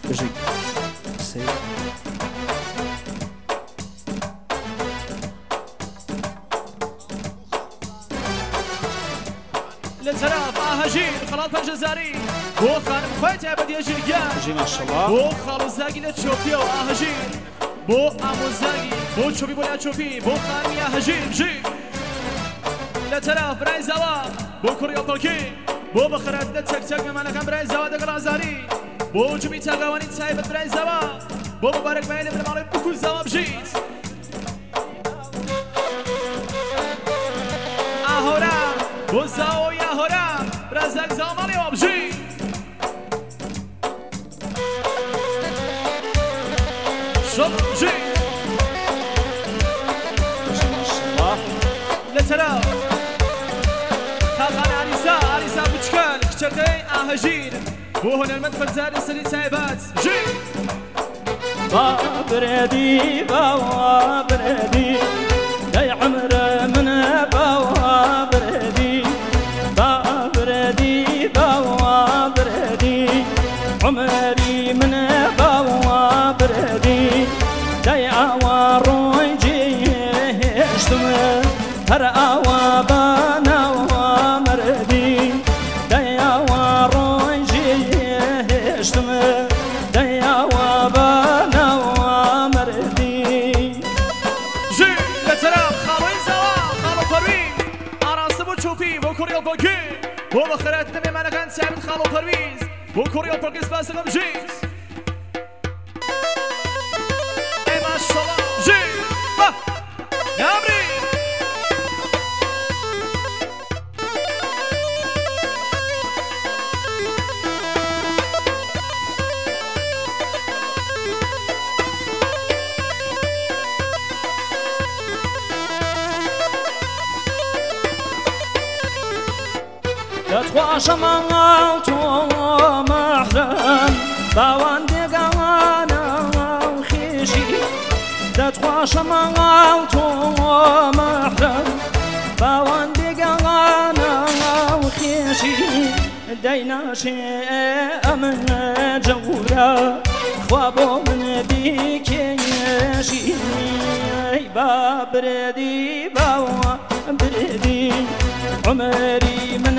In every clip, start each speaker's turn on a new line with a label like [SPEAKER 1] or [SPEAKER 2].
[SPEAKER 1] بجي سيد
[SPEAKER 2] للتلاف هجين خلاط الجزاري بو خانم خويتي بدي اجريان
[SPEAKER 1] بجي ما شاء الله
[SPEAKER 2] بو خالو زاقي لتشوفيو هجين بو امو زاقي بو تشوفي بو لا تشوفي بو خانم يا هجين جي للتلاف براي زوا بو كوريو بولكي بو بخرات لتك تك مانا كان براي زوا دقرا زاري بو جمي تاقواني تسايبت براي زوا بو مبارك بايلي بالمالي بكل زوا بجيت اهورا بو زاو يا هورا برازاك زاو مالي وبجي شوف جي
[SPEAKER 1] بجي ما شاء الله
[SPEAKER 2] لتلا خاقان عريسا بتشكال كترتين اهجين بو هنا المدفن زاد السري تايبات جي
[SPEAKER 3] بابردي بابردي يا عمر من بابردي بابردي بابردي عمري من بابردي يا وروجي اشتم هر اوابنا ومردي يا وروجي اشتم يا وابنا ومردي
[SPEAKER 2] جي لتراب خالوين زوا خالو پروین آراست بو چوفی بو کوریو بوکی بو بخرات نمی من کن ثابت خالو پرویز بو کوریو بوکیس باسم جیت ای ماشاءالله جی با نامری
[SPEAKER 3] يتخواش مالتو محرم باوندقانا وخيشي يتخواش مالتو محرم باوندقانا وخيشي دينا شيء من جورا خوابو من بيكيشي بابردي بابردي عمري من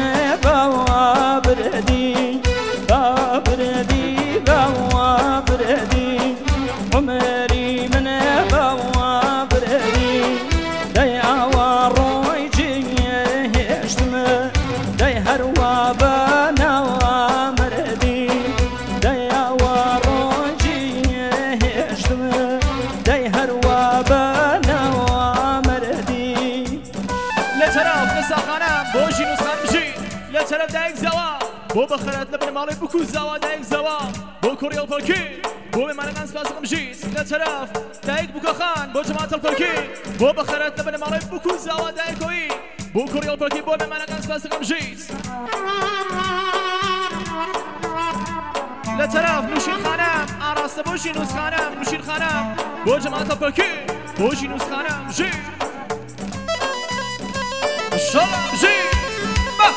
[SPEAKER 3] بابردي بابردي بابردي عمري من بابردي داي عواروي جيه اشتم داي هروابنا ومردي داي عواروي جيه اشتم داي هروابنا ومردي
[SPEAKER 2] لتراب نساخانم بو جي نسخان بجي لتراب دايك زوا بو بخرات لبن مالي بكو زوا دايك زوا بو كوريو بولكي بو بمانا كان سباسم جيت لتراب دايك بوكا خان بو جماعة البولكي بو بخرات لبن مالي بكو زوا دايكوي بو كوريو بولكي بو بمانا كان سباسم جيت لتراب نوشين خانم آراسته بو جي نسخانم نوشين خانم بو جماعة البولكي بو جي نسخانم جيت شلا جي با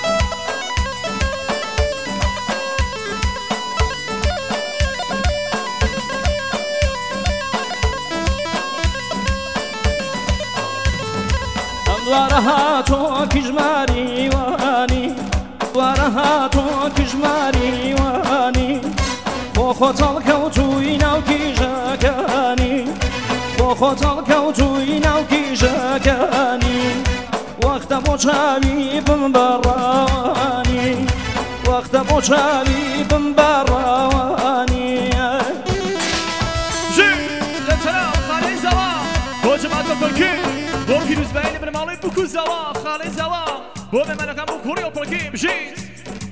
[SPEAKER 3] دوارها تو کجماری وانی دوارها تو کجماری وانی خو خطال کوتوی ناو کیژکانی خو خطال کوتوی ناو کیژکانی وقت بوچاوی بمبرانی وقت بوچاوی بمبرانی
[SPEAKER 2] جي لتراب خالي زوا بو جماعة البولكي بو كيلوز باين ابن مالي بكو زوا خالي زوا بو بمانا كان بو كوريو بولكي بجيت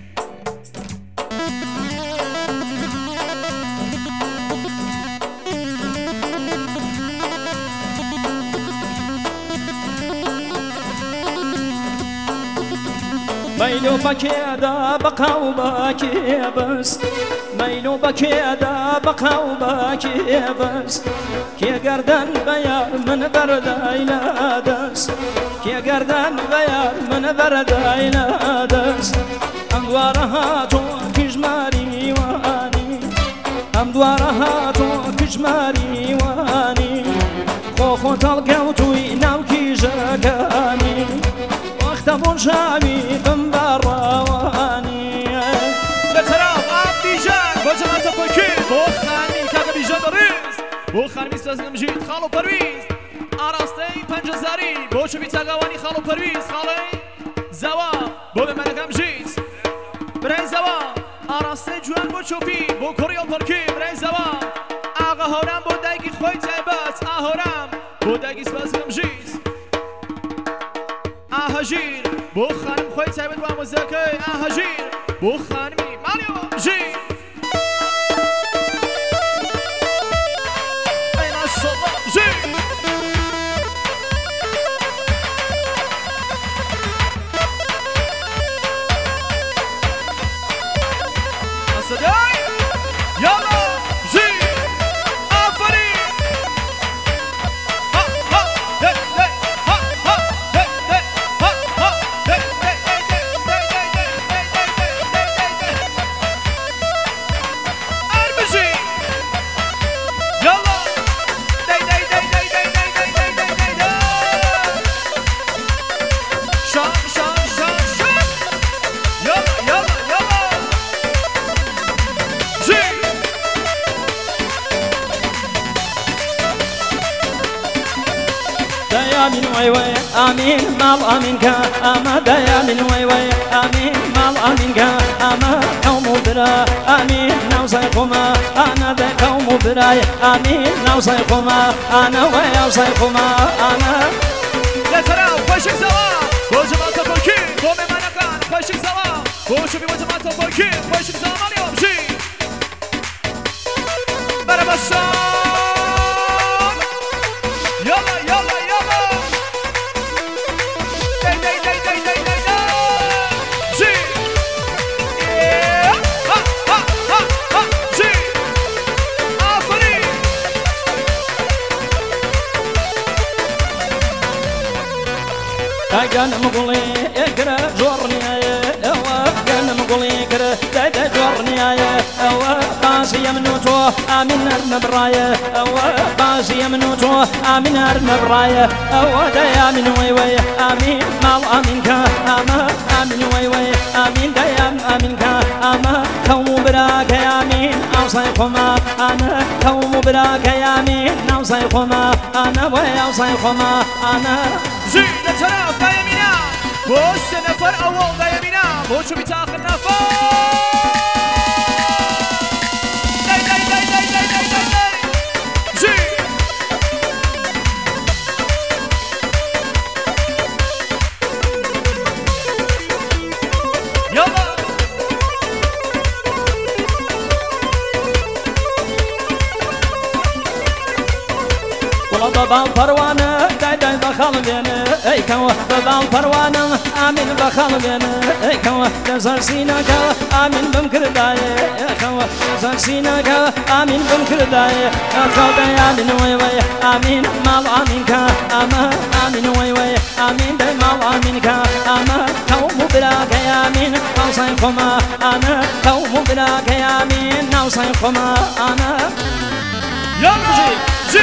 [SPEAKER 3] ميلو بكيدا بقى وباكي بس ميلو بكيدا بقى وباكي بس كي قردن بيار من برد عيلادس كي قردن بيار من برد عيلادس انوارها تو كجماري واني ئەم دوارە هاتۆ کژماری وانی خۆ تەڵگەوتووی ناو کیژەکانی وەختە بۆ شاوی بم بەڕاوانی
[SPEAKER 2] لە تەراو ئابدیژان بۆ جەماتە پۆکێ بۆ خانمی کاکە بیژە بەڕێز بۆ خانمی سەزنمژیت خاڵ و پەرویز ئاراستەی پەنجەزاری بۆ چوبی چاگاوانی خاڵ و پەرویز خاڵەی زەوا بۆ بێمەلەکەم ژیت برای زەوا ئاراستەی جوان بۆ چۆپی بۆ کوڕی ئەڵپەرکی برای زەوا ئاغا هەورام بۆ دایکی خۆی تایبەت ئاهۆرام بۆ دایکی سپاسگەم ژیت ئاهەژیر بۆ خانم خۆی تایبەت بۆ ئامۆزەکەی ئاهەژیر بۆ خانمی ماڵیەوە ژیر ئەی ماشەڵڵا ژیر صدای یالا ژیر ئافرین ها ها دێ دێ ها ها دێ دێ ها ها دێ دێ ئەربژی یالا دێ دێ دێ دێ دێ دێ دێ دێ دێ شان شان شان شان یالا یالا یالا
[SPEAKER 3] دەیامین وای وای ئامین ماڵ ئامینکە ئەمە دەیامین وای وای ئامین ماڵ ئامینکە ئەمە قەوم و برا ئامین ناوسای خۆمە ئانە دە قەوم و برای ئامین ناوسای خۆمە ئانە وای ئاوسای خۆمە ئانە
[SPEAKER 2] لە تەراو خۆشک زەوا بۆ جەماتە پۆکی بۆ مێمانەکان خۆشک زەوا بۆ چوبی بۆ جەماتە پۆکی خۆشک زەوا ماڵیەوە بژی بەرە بەشان یالا یالا یالا دەی دەی دەی دەی دەی دەی دەی ژی ها ها ها ها ژی ئافرین
[SPEAKER 3] داگەنم گوڵێ ئێگرە جۆڕنیایە ئەوە گەنم گوڵی کرە دایدە جۆڕنیایە ئەوە بازیە من و تۆ ئامین هەرمە بڕایە ئەوە بازیە من و تۆ ئامین هەرمە بڕایە ئەوە دەیامین وەی وەی ئامین ماڵ ئامینکە ئەمە ئامین وەی وەی ئامین دەیام ئامینکە ئەمە قەوم و براکە ئامین ئاوسای خۆمە ئانە قەوم و براکە ئامین ناوسای خۆمە ئانە وەی ئاوسای خۆمە ئانە
[SPEAKER 2] ژی لە تەراو دایەمینا بۆ سێ نەفەر ئەوڵ دایەمینا بۆ چوبی تاخر نەفەر دەی دەی دەی دەی دەی دەی دەی دەی ژی یالا
[SPEAKER 3] وڵا بەباڵ پەروانە دای دای بەخەڵ بێنە ئەیکەوە بەباڵ پەروانە ئامین بەخەڵ بێنە ئەیکەوە لەسەر سینەکە ئامین بم کردایە ئەخەوە لەسەر سینەکە ئامین بم کردایە ئەخەو دەیامین وەی وەی ئامین ماڵ ئامینکە ئەمە ئامین وەی وەی ئامین دەی ماڵ ئامینکە ئەمە قەوم و براکە ئامین ناوسای خۆمە ئانە قەوم و براکە ئامین ناوسای خۆمە ئانە
[SPEAKER 2] یالا ژی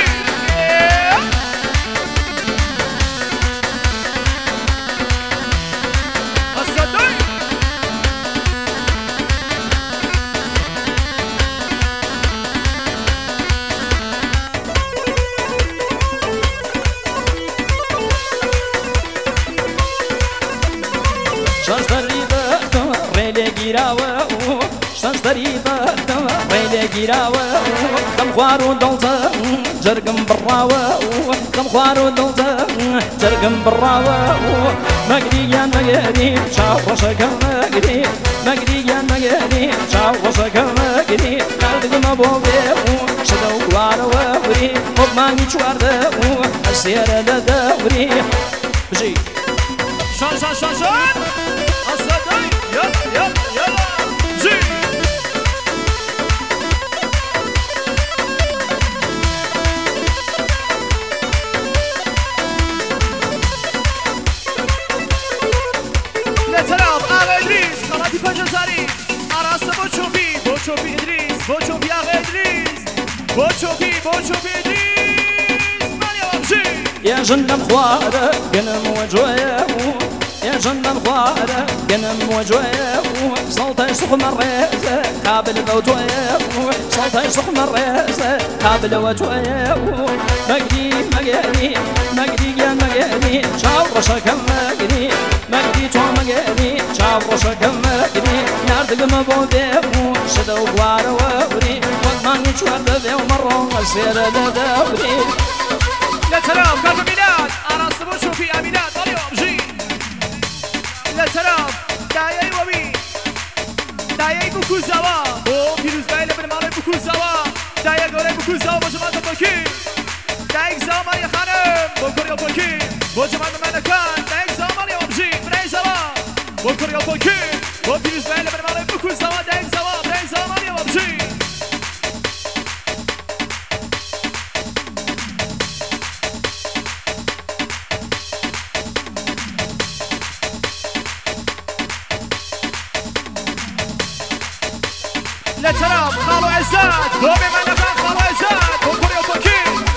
[SPEAKER 3] شەشتەری بەختەوە ڕێلێ گیراوە شەشتەری بەختەوە ڕێلێ گیراوە خەم خوار و دڵتە جەرگم بڕاوە خەم خوار و دڵتە جەرگم بڕاوە مەگریان مەگەری چاوەشەکەم مەگری مەگریان مەگەری چاوەشەکەم مەگری کاردگمە بۆ بێ شەدە و گوارەوە وری خۆمانی چواردە ئەسێرە لە دەوری بژی
[SPEAKER 2] شان شان شان شان ئەسەدەی یالا یالا یالا ژی لە تەراو ئاغا ئیدریس خەڵاتی پەنجەزاری ئاراستە بۆ چۆپی ئیدریس بۆ چۆپی ئاغا ئیدریس بۆ چۆپی دیز مانیەوە بژی
[SPEAKER 3] يا جنم خوارة قنم وجويه يا جنم خوارة قنم وجويه صوتي سخم الريزة قابل بوجويه صوتي سخم الريزة قابل وجويه مجدي يا مجدي شاو رشك مجدي تو مجدي شاو رشك مجدي ياردق مبوديه شدو بوار ووري وضماني شوار بذي ومرون السير دوري
[SPEAKER 2] لا تراف قلب ميلاد أراس بو شوفي أمينات مانيەوە بژی لا تراف دایەی وەبی دایەی بکوزەوە بۆ پیرۆزبای لە بنماڵی بکوزەوە دایە گەورەی بکوزەوە بۆ جەماتە بۆکی دایک زامانی خانم بۆ کوڕیا بۆکی بۆ جەماتە مانەکان دایک زامانیەوە بژی برای زەوە بۆ کوڕیا بۆکی بۆ پیرۆزبای لە بنماڵی بکوزەوە دایک زەوە برای زامانیەوە بژی لا تراب خالو عزات بو بمعنى خالو عزات بو كوريو بوكي